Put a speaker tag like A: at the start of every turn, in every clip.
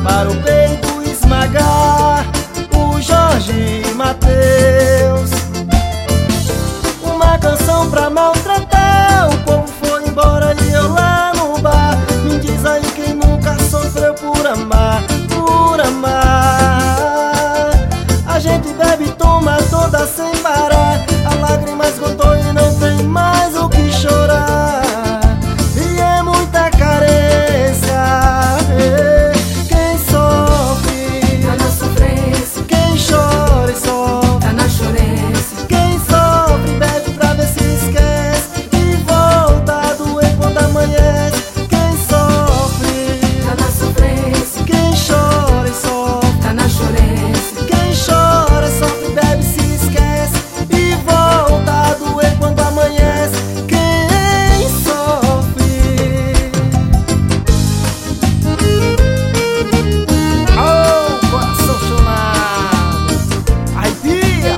A: para o peito esmagar o Jorge Mateus. Uma canção pra maltratar, o povo foi embora e eu lá no bar. Me diz aí quem nunca sofreu por amar, por amar. A gente bebe e toma toda sem parar, a lágrima esgotou e não tem mais o que chorar. E é muita carência, quem sofre
B: tá na sofrência,
A: quem chora e sofre,
B: tá na chorência.
A: quem sofre bebe pra ver se esquece e volta a doer quando amanhece. Quem sofre
B: Tá na sofrência,
A: quem chora e sofre,
B: tá na chorência.
A: quem chora sofre bebe se esquece e volta a doer quando amanhece. Quem sofre. Oh, coração chonado, ai dia.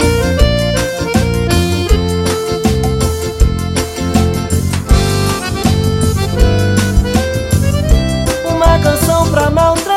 A: Uma canção pra maltratar,